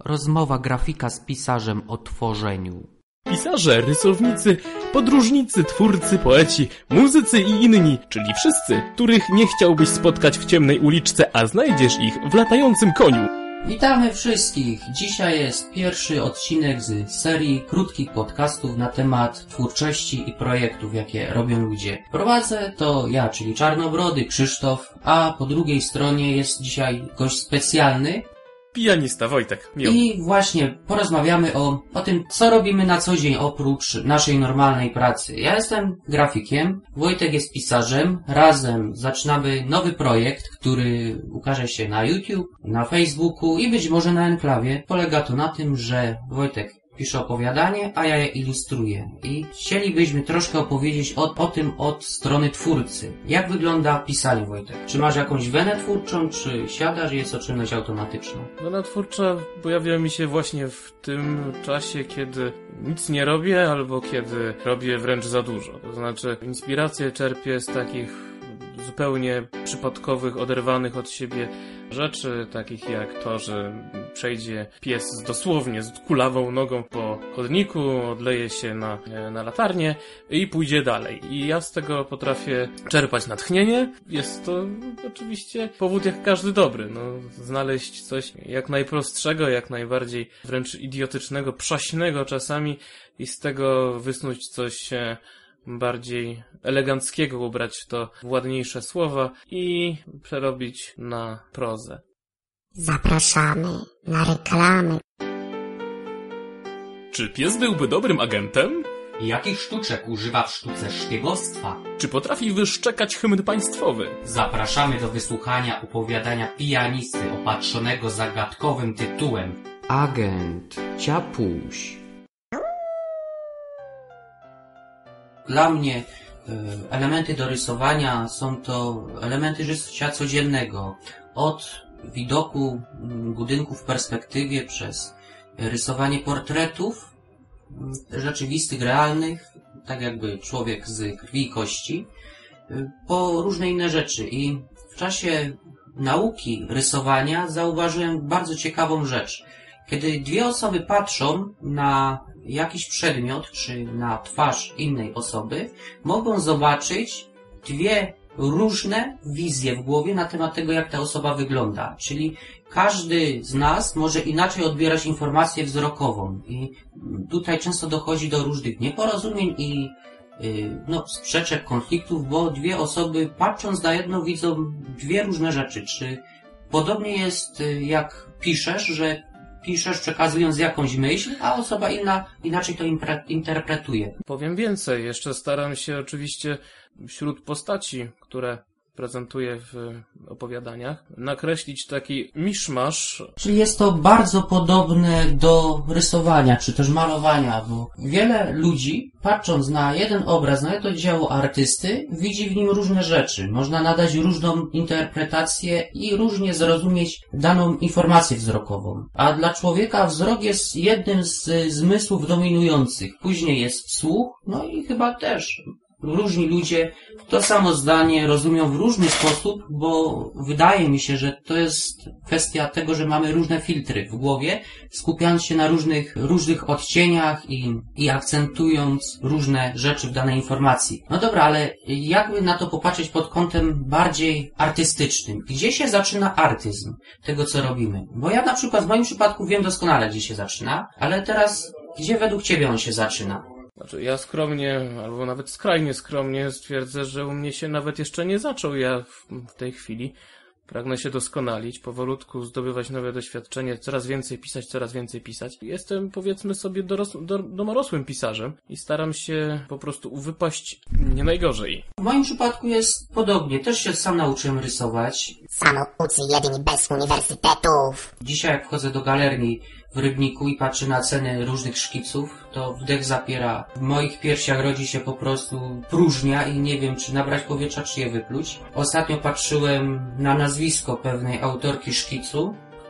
rozmowa grafika z pisarzem o tworzeniu. Pisarze, rysownicy, podróżnicy, twórcy, poeci, muzycy i inni, czyli wszyscy, których nie chciałbyś spotkać w ciemnej uliczce, a znajdziesz ich w latającym koniu. Witamy wszystkich! Dzisiaj jest pierwszy odcinek z serii krótkich podcastów na temat twórczości i projektów, jakie robią ludzie. Prowadzę to ja, czyli Czarnobrody Krzysztof, a po drugiej stronie jest dzisiaj gość specjalny. Pianista Wojtek. Miło. I właśnie porozmawiamy o tym, co robimy na co dzień oprócz naszej normalnej pracy. Ja jestem grafikiem, Wojtek jest pisarzem. Razem zaczynamy nowy projekt, który ukaże się na YouTube, na Facebooku i być może na Enklawie. Polega to na tym, że Wojtek pisze opowiadanie, a ja je ilustruję. I chcielibyśmy troszkę opowiedzieć o tym od strony twórcy. Jak wygląda pisanie, Wojtek? Czy masz jakąś wenę twórczą, czy siadasz i jest to czynność automatyczna? Wena twórcza pojawia mi się właśnie w tym czasie, kiedy nic nie robię, albo kiedy robię wręcz za dużo. To znaczy, inspirację czerpię z takich zupełnie przypadkowych, oderwanych od siebie rzeczy, takich jak to, że przejdzie pies dosłownie z kulawą nogą po chodniku, odleje się na latarnię i pójdzie dalej. I ja z tego potrafię czerpać natchnienie. Jest to oczywiście powód jak każdy dobry. Znaleźć coś jak najprostszego, jak najbardziej wręcz idiotycznego, przaśnego czasami i z tego wysnuć coś bardziej eleganckiego, ubrać to w ładniejsze słowa i przerobić na prozę. Zapraszamy na reklamy. Czy pies byłby dobrym agentem? Jakich sztuczek używa w sztuce szpiegostwa? Czy potrafi wyszczekać hymn państwowy? Zapraszamy do wysłuchania opowiadania pianisty opatrzonego zagadkowym tytułem Agent Ciapuś. Dla mnie elementy do rysowania są to elementy życia codziennego. Od widoku budynku w perspektywie, przez rysowanie portretów rzeczywistych, realnych, tak jakby człowiek z krwi i kości, po różne inne rzeczy. I w czasie nauki rysowania zauważyłem bardzo ciekawą rzecz. Kiedy dwie osoby patrzą na jakiś przedmiot, czy na twarz innej osoby, mogą zobaczyć dwie różne wizje w głowie na temat tego, jak ta osoba wygląda. Czyli każdy z nas może inaczej odbierać informację wzrokową. I tutaj często dochodzi do różnych nieporozumień i sprzeczek, konfliktów, bo dwie osoby patrząc na jedno widzą dwie różne rzeczy. Czy podobnie jest jak piszesz, że piszesz przekazując jakąś myśl, a osoba inna inaczej to interpretuje. Powiem więcej, jeszcze staram się oczywiście wśród postaci, które prezentuję w opowiadaniach, nakreślić taki miszmasz. Czyli jest to bardzo podobne do rysowania, czy też malowania, bo wiele ludzi, patrząc na jeden obraz, na jedno dzieło artysty, widzi w nim różne rzeczy. Można nadać różną interpretację i różnie zrozumieć daną informację wzrokową. A dla człowieka wzrok jest jednym z zmysłów dominujących. Później jest słuch, i chyba też różni ludzie to samo zdanie rozumią w różny sposób, bo wydaje mi się, że to jest kwestia tego, że mamy różne filtry w głowie, skupiając się na różnych odcieniach i akcentując różne rzeczy w danej informacji. No dobra, ale jakby na to popatrzeć pod kątem bardziej artystycznym? Gdzie się zaczyna artyzm tego, co robimy? Bo ja na przykład w moim przypadku wiem doskonale, gdzie się zaczyna, ale teraz gdzie według Ciebie on się zaczyna? Znaczy, ja skromnie, albo nawet skrajnie skromnie stwierdzę, że u mnie się nawet jeszcze nie zaczął. Ja w tej chwili pragnę się doskonalić, powolutku zdobywać nowe doświadczenie, coraz więcej pisać. Jestem, powiedzmy sobie, domorosłym pisarzem i staram się po prostu wypaść nie najgorzej. W moim przypadku jest podobnie. Też się sam nauczyłem rysować. Samoucy jedyni bez uniwersytetów. Dzisiaj jak wchodzę do galerii w Rybniku i patrzę na ceny różnych szkiców, to wdech zapiera. W moich piersiach rodzi się po prostu próżnia i nie wiem, czy nabrać powietrza, czy je wypluć. Ostatnio patrzyłem na nazwisko pewnej autorki szkicu,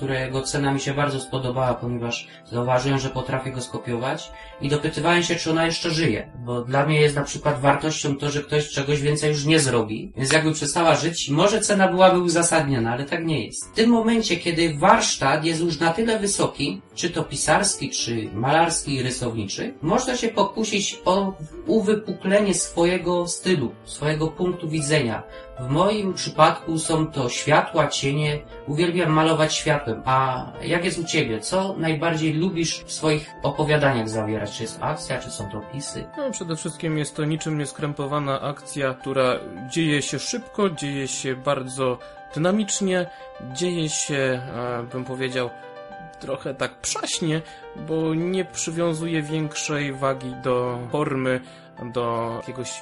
którego cena mi się bardzo spodobała, ponieważ zauważyłem, że potrafię go skopiować i dopytywałem się, czy ona jeszcze żyje, bo dla mnie jest na przykład wartością to, że ktoś czegoś więcej już nie zrobi, więc jakby przestała żyć, może cena byłaby uzasadniona, ale tak nie jest. W tym momencie, kiedy warsztat jest już na tyle wysoki, czy to pisarski, czy malarski i rysowniczy, można się pokusić o uwypuklenie swojego stylu, swojego punktu widzenia. W moim przypadku są to światła, cienie, uwielbiam malować światłem. A jak jest u Ciebie? Co najbardziej lubisz w swoich opowiadaniach zawierać? Czy jest akcja, czy są to opisy? No, przede wszystkim jest to niczym nieskrępowana akcja, która dzieje się szybko, dzieje się bardzo dynamicznie, dzieje się, bym powiedział, trochę tak przaśnie, bo nie przywiązuje większej wagi do formy, do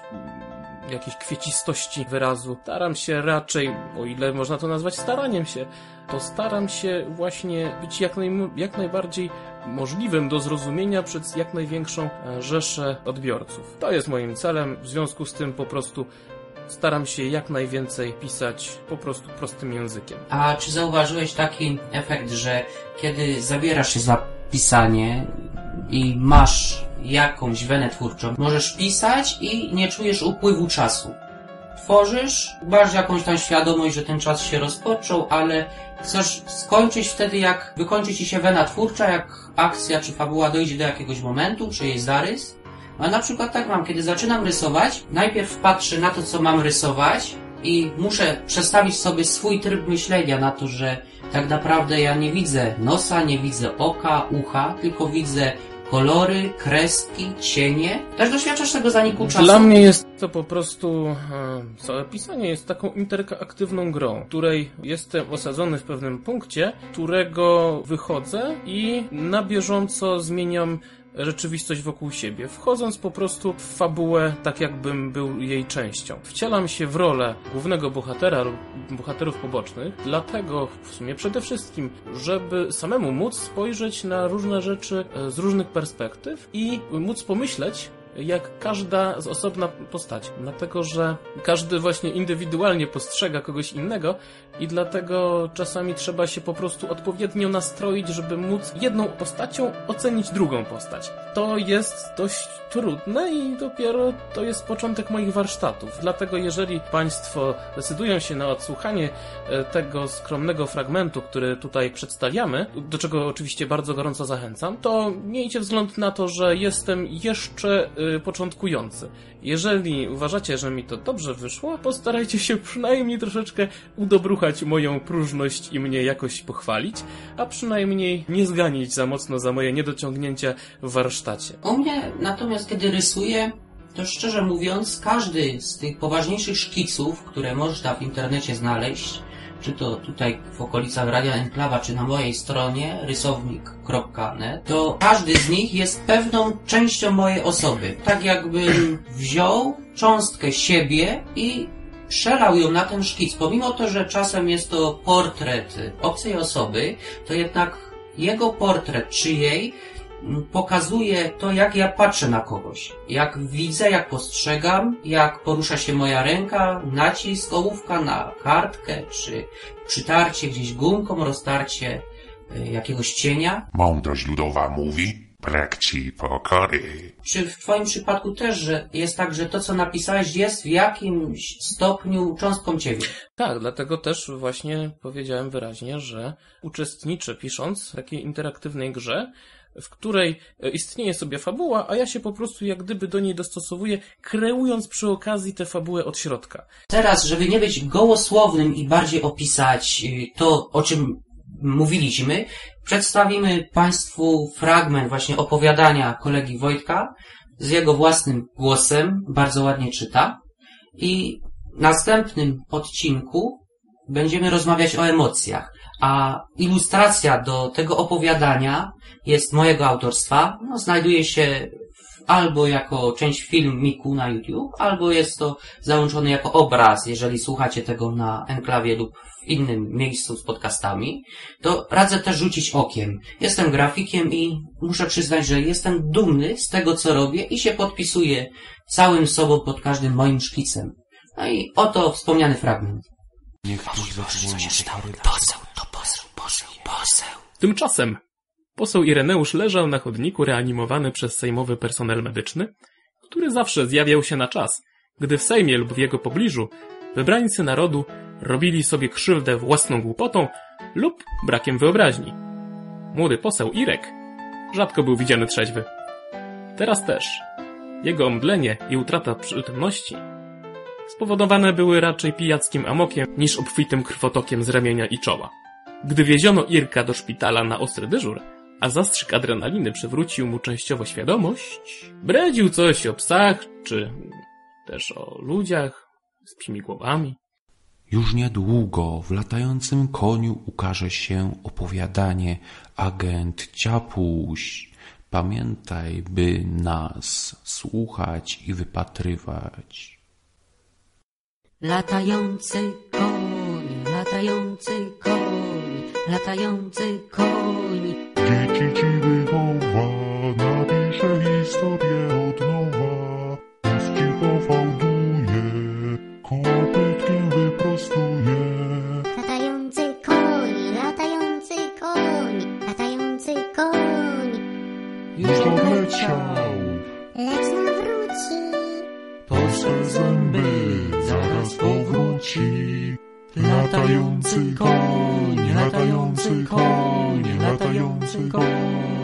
jakiejś kwiecistości wyrazu. Staram się raczej, o ile można to nazwać staraniem się, to staram się właśnie być jak najbardziej możliwym do zrozumienia przez jak największą rzeszę odbiorców. To jest moim celem, w związku z tym po prostu staram się jak najwięcej pisać po prostu prostym językiem. A czy zauważyłeś taki efekt, że kiedy zabierasz się za pisanie i masz jakąś wenę twórczą, możesz pisać i nie czujesz upływu czasu? Tworzysz, masz jakąś tam świadomość, że ten czas się rozpoczął, ale chcesz skończyć wtedy, jak wykończy ci się wena twórcza, jak akcja czy fabuła dojdzie do jakiegoś momentu, czy jest zarys. A na przykład tak mam, kiedy zaczynam rysować, najpierw patrzę na to, co mam rysować i muszę przestawić sobie swój tryb myślenia na to, że tak naprawdę ja nie widzę nosa, nie widzę oka, ucha, tylko widzę kolory, kreski, cienie. Też doświadczasz tego zaniku czasu? Dla mnie jest to po prostu... Całe pisanie jest taką interaktywną grą, w której jestem osadzony w pewnym punkcie, którego wychodzę i na bieżąco zmieniam rzeczywistość wokół siebie, wchodząc po prostu w fabułę tak, jakbym był jej częścią. Wcielam się w rolę głównego bohatera lub bohaterów pobocznych, dlatego w sumie przede wszystkim, żeby samemu móc spojrzeć na różne rzeczy z różnych perspektyw i móc pomyśleć, jak każda z osobna postać. Dlatego, że każdy właśnie indywidualnie postrzega kogoś innego i dlatego czasami trzeba się po prostu odpowiednio nastroić, żeby móc jedną postacią ocenić drugą postać. To jest dość trudne i dopiero to jest początek moich warsztatów. Dlatego jeżeli Państwo decydują się na odsłuchanie tego skromnego fragmentu, który tutaj przedstawiamy, do czego oczywiście bardzo gorąco zachęcam, to miejcie wzgląd na to, że jestem jeszcze początkujący. Jeżeli uważacie, że mi to dobrze wyszło, postarajcie się przynajmniej troszeczkę udobruchać moją próżność i mnie jakoś pochwalić, a przynajmniej nie zganić za mocno za moje niedociągnięcia w warsztacie. U mnie natomiast, kiedy rysuję, to szczerze mówiąc, każdy z tych poważniejszych szkiców, które można w internecie znaleźć, czy to tutaj w okolicach Radia Enklawa, czy na mojej stronie rysownik.net, to każdy z nich jest pewną częścią mojej osoby. Tak jakbym wziął cząstkę siebie i przelał ją na ten szkic. Pomimo to, że czasem jest to portret obcej osoby, to jednak jego portret czy jej pokazuje to, jak ja patrzę na kogoś. Jak widzę, jak postrzegam, jak porusza się moja ręka, nacisk ołówka na kartkę, czy przytarcie gdzieś gumką, roztarcie jakiegoś cienia. Mądrość ludowa mówi, brak ci pokory. Czy w Twoim przypadku też, że jest tak, że to, co napisałeś, jest w jakimś stopniu cząstką Ciebie? Tak, dlatego też właśnie powiedziałem wyraźnie, że uczestniczę pisząc w takiej interaktywnej grze, w której istnieje sobie fabuła, a ja się po prostu jak gdyby do niej dostosowuję, kreując przy okazji tę fabułę od środka. Teraz, żeby nie być gołosłownym i bardziej opisać to, o czym mówiliśmy, przedstawimy Państwu fragment właśnie opowiadania kolegi Wojtka z jego własnym głosem, bardzo ładnie czyta. I w następnym odcinku będziemy rozmawiać o emocjach. A ilustracja do tego opowiadania jest mojego autorstwa. Znajduje się albo jako część filmiku na YouTube, albo jest to załączone jako obraz, jeżeli słuchacie tego na Enklawie lub w innym miejscu z podcastami. To radzę też rzucić okiem. Jestem grafikiem i muszę przyznać, że jestem dumny z tego, co robię i się podpisuję całym sobą pod każdym moim szkicem. No i oto wspomniany fragment. Niech tu zadzwoni. Poseł. poseł. Tymczasem poseł Ireneusz leżał na chodniku reanimowany przez sejmowy personel medyczny, który zawsze zjawiał się na czas, gdy w Sejmie lub w jego pobliżu wybrańcy narodu robili sobie krzywdę własną głupotą lub brakiem wyobraźni. Młody poseł Irek rzadko był widziany trzeźwy. Teraz też. Jego omdlenie i utrata przytomności spowodowane były raczej pijackim amokiem niż obfitym krwotokiem z ramienia i czoła. Gdy wieziono Irka do szpitala na ostry dyżur, a zastrzyk adrenaliny przywrócił mu częściowo świadomość, bredził coś o psach, czy też o ludziach z psimi głowami. Już niedługo w latającym koniu ukaże się opowiadanie Agent Ciapuś. Pamiętaj, by nas słuchać i wypatrywać. Latający koń, latający koń, latający koń. Dzieci ci wychowa, napisze historię od nowa. Nas ci pofałduje, kopytkiem wyprostuje. Latający koń, latający koń, latający koń. Już doleciał, Lecz nawróci. po swe zęby zaraz powróci. Latający koń, latający koń, latający koń.